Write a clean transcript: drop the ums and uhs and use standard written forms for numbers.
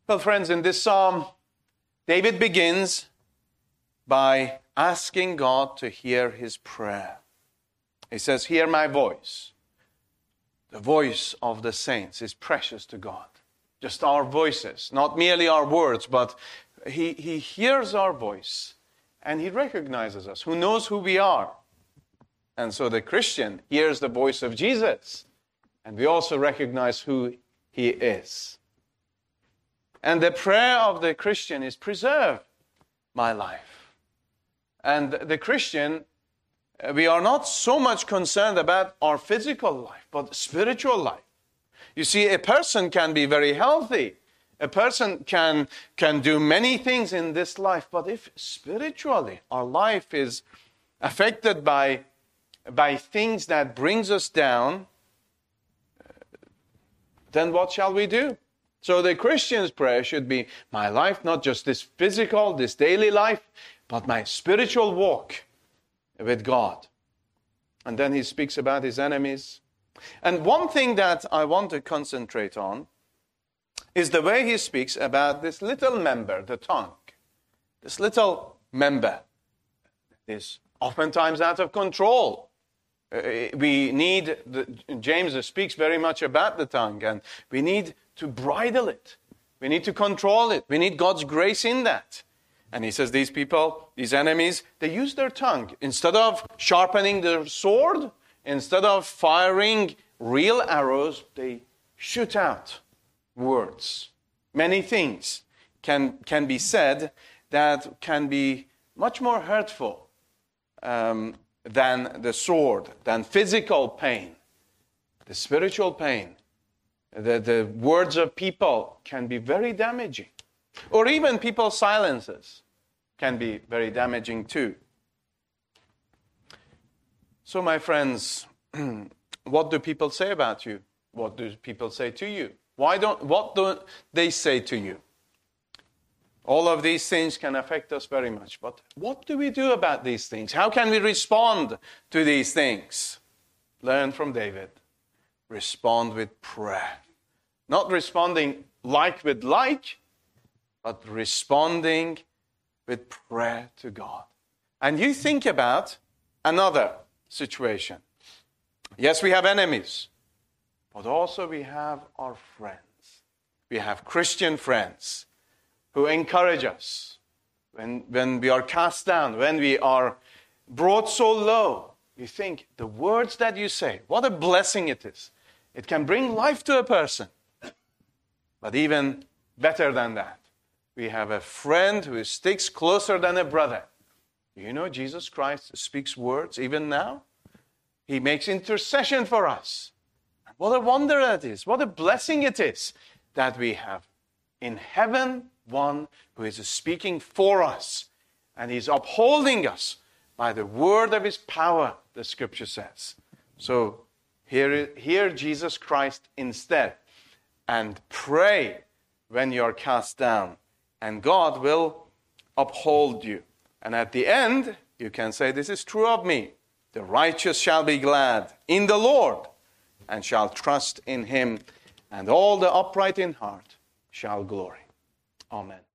Well, friends, in this psalm, David begins by asking God to hear his prayer. He says, "Hear my voice." The voice of the saints is precious to God. Just our voices, not merely our words, but He hears our voice and He recognizes us, who knows who we are. And so the Christian hears the voice of Jesus, and we also recognize who He is. And the prayer of the Christian is, "Preserve my life." And the Christian, we are not so much concerned about our physical life, but spiritual life. You see, a person can be very healthy. A person can do many things in this life, but if spiritually our life is affected by things that brings us down, then what shall we do? So the Christian's prayer should be, my life, not just this physical, this daily life, but my spiritual walk with God. And then he speaks about his enemies. And one thing that I want to concentrate on is the way he speaks about this little member, the tongue. This little member is oftentimes out of control. James speaks very much about the tongue, and we need to bridle it. We need to control it. We need God's grace in that. And he says these people, these enemies, they use their tongue. Instead of sharpening their sword, instead of firing real arrows, they shoot out words. Many things can be said that can be much more hurtful than the sword, than physical pain, the spiritual pain. The words of people can be very damaging. Or even people's silences can be very damaging too. So my friends, what do people say about you? What do people say to you? What do they say to you? All of these things can affect us very much. But what do we do about these things? How can we respond to these things? Learn from David. Respond with prayer. Not responding like with like, but responding with prayer to God. And you think about another situation. Yes, we have enemies, but also we have our friends. We have Christian friends who encourage us when we are cast down, when we are brought so low. You think the words that you say, what a blessing it is. It can bring life to a person. But even better than that, we have a friend who sticks closer than a brother. You know, Jesus Christ speaks words even now. He makes intercession for us. What a wonder that is. What a blessing it is that we have in heaven one who is speaking for us. And he's upholding us by the word of his power, the scripture says. So hear Jesus Christ instead. And pray when you are cast down. And God will uphold you. And at the end, you can say, this is true of me. The righteous shall be glad in the Lord and shall trust in him. And all the upright in heart shall glory. Amen.